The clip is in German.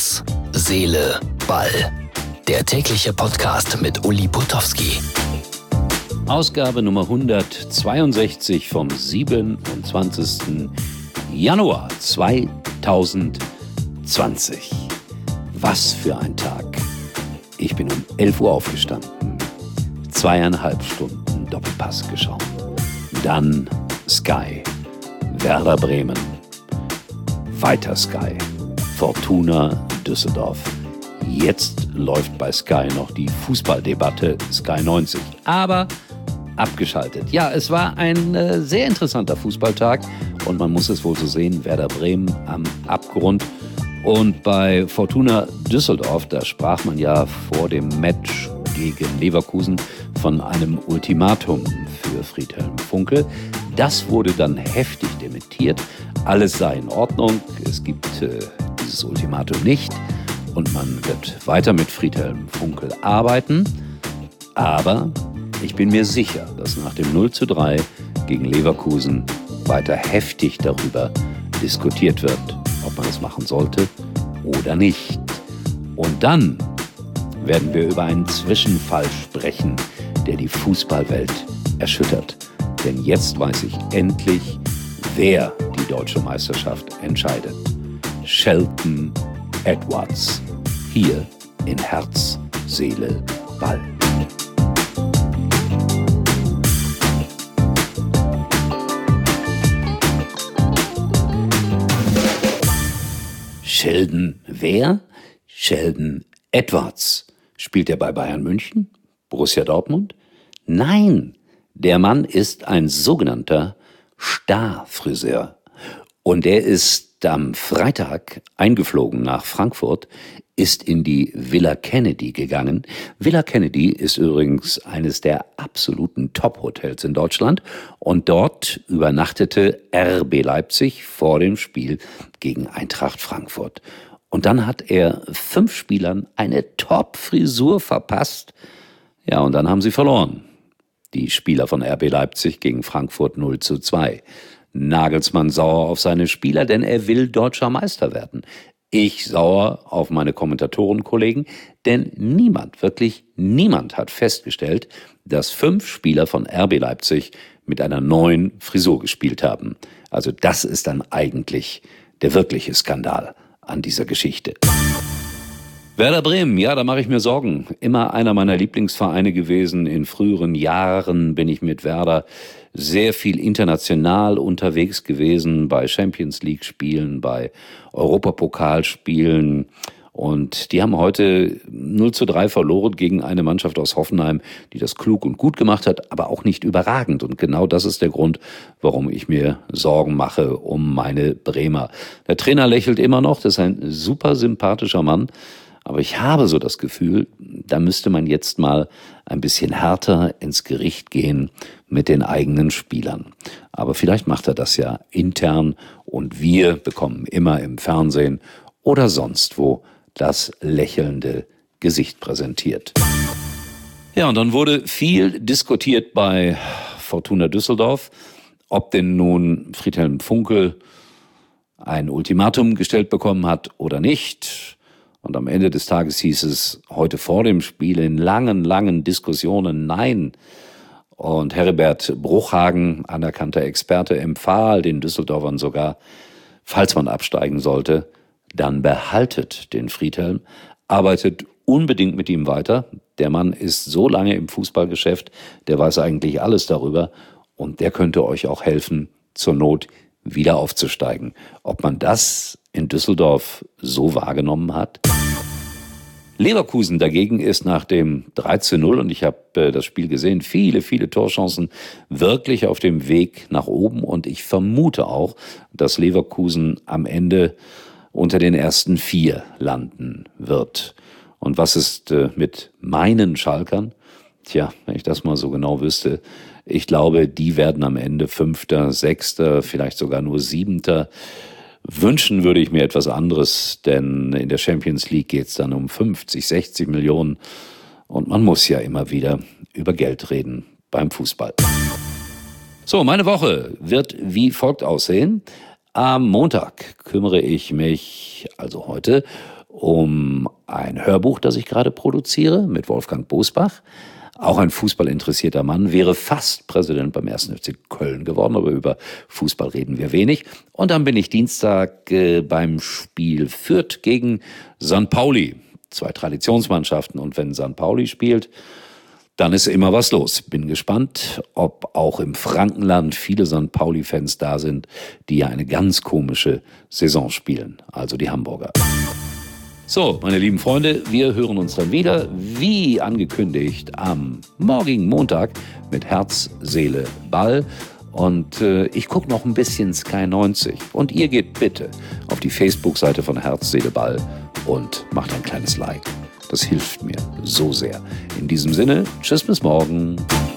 Herz, Seele, Ball. Der tägliche Podcast mit Uli Putowski. Ausgabe Nummer 162 vom 27. Januar 2020. Was für ein Tag. Ich bin um 11 Uhr aufgestanden, 2,5 Stunden Doppelpass geschaut. Dann Sky, Werder Bremen, weiter Sky, Fortuna Düsseldorf. Jetzt läuft bei Sky noch die Fußballdebatte Sky 90. Aber abgeschaltet. Ja, es war ein sehr interessanter Fußballtag und man muss es wohl so sehen, Werder Bremen am Abgrund. Und bei Fortuna Düsseldorf, da sprach man ja vor dem Match gegen Leverkusen von einem Ultimatum für Friedhelm Funkel. Das wurde dann heftig dementiert. Alles sei in Ordnung, es gibt dieses Ultimatum nicht und man wird weiter mit Friedhelm Funkel arbeiten. Aber ich bin mir sicher, dass nach dem 0:3 gegen Leverkusen weiter heftig darüber diskutiert wird, ob man es machen sollte oder nicht. Und dann werden wir über einen Zwischenfall sprechen, der die Fußballwelt erschüttert. Denn jetzt weiß ich endlich, wer die deutsche Meisterschaft entscheidet. Shelton Edwards. Hier in Herz, Seele, Ball. Sheldon wer? Sheldon Edwards. Spielt er bei Bayern München? Borussia Dortmund? Nein, der Mann ist ein sogenannter Starfriseur. Und er ist am Freitag eingeflogen nach Frankfurt, ist in die Villa Kennedy gegangen. Villa Kennedy ist übrigens eines der absoluten Top-Hotels in Deutschland. Und dort übernachtete RB Leipzig vor dem Spiel gegen Eintracht Frankfurt. Und dann hat er 5 Spielern eine Top-Frisur verpasst. Ja, und dann haben sie verloren. Die Spieler von RB Leipzig gegen Frankfurt 0:2. Nagelsmann sauer auf seine Spieler, denn er will deutscher Meister werden. Ich sauer auf meine Kommentatorenkollegen, denn niemand, wirklich niemand hat festgestellt, dass 5 Spieler von RB Leipzig mit einer neuen Frisur gespielt haben. Also das ist dann eigentlich der wirkliche Skandal an dieser Geschichte. Werder Bremen, ja, da mache ich mir Sorgen. Immer einer meiner Lieblingsvereine gewesen. In früheren Jahren bin ich mit Werder sehr viel international unterwegs gewesen, bei Champions League Spielen, bei Europapokalspielen. Und die haben heute 0:3 verloren gegen eine Mannschaft aus Hoffenheim, die das klug und gut gemacht hat, aber auch nicht überragend. Und genau das ist der Grund, warum ich mir Sorgen mache um meine Bremer. Der Trainer lächelt immer noch, das ist ein super sympathischer Mann. Aber ich habe so das Gefühl, da müsste man jetzt mal ein bisschen härter ins Gericht gehen mit den eigenen Spielern. Aber vielleicht macht er das ja intern und wir bekommen immer im Fernsehen oder sonst wo das lächelnde Gesicht präsentiert. Ja, und dann wurde viel diskutiert bei Fortuna Düsseldorf, ob denn nun Friedhelm Funkel ein Ultimatum gestellt bekommen hat oder nicht. Und am Ende des Tages hieß es heute vor dem Spiel in langen Diskussionen nein. Und Heribert Bruchhagen, anerkannter Experte, empfahl den Düsseldorfern sogar, falls man absteigen sollte, dann behaltet den Friedhelm, arbeitet unbedingt mit ihm weiter. Der Mann ist so lange im Fußballgeschäft, der weiß eigentlich alles darüber und der könnte euch auch helfen, zur Not wieder aufzusteigen. Ob man das in Düsseldorf so wahrgenommen hat? Leverkusen dagegen ist nach dem 3:0, und ich habe das Spiel gesehen, viele Torchancen wirklich auf dem Weg nach oben. Und ich vermute auch, dass Leverkusen am Ende unter den ersten 4 landen wird. Und was ist mit meinen Schalkern? Tja, wenn ich das mal so genau wüsste, ich glaube, die werden am Ende 5., 6., vielleicht sogar nur 7. Wünschen würde ich mir etwas anderes, denn in der Champions League geht es dann um 50, 60 Millionen und man muss ja immer wieder über Geld reden beim Fußball. So, meine Woche wird wie folgt aussehen. Am Montag kümmere ich mich, also heute, um ein Hörbuch, das ich gerade produziere mit Wolfgang Bosbach. Auch ein fußballinteressierter Mann, wäre fast Präsident beim 1. FC Köln geworden, aber über Fußball reden wir wenig. Und dann bin ich Dienstag beim Spiel Fürth gegen St. Pauli. 2 Traditionsmannschaften, und wenn St. Pauli spielt, dann ist immer was los. Bin gespannt, ob auch im Frankenland viele St. Pauli-Fans da sind, die ja eine ganz komische Saison spielen, also die Hamburger. So, meine lieben Freunde, wir hören uns dann wieder, wie angekündigt, am morgigen Montag mit Herz, Seele, Ball. Und ich gucke noch ein bisschen Sky 90. Und ihr geht bitte auf die Facebook-Seite von Herz, Seele, Ball und macht ein kleines Like. Das hilft mir so sehr. In diesem Sinne, tschüss bis morgen.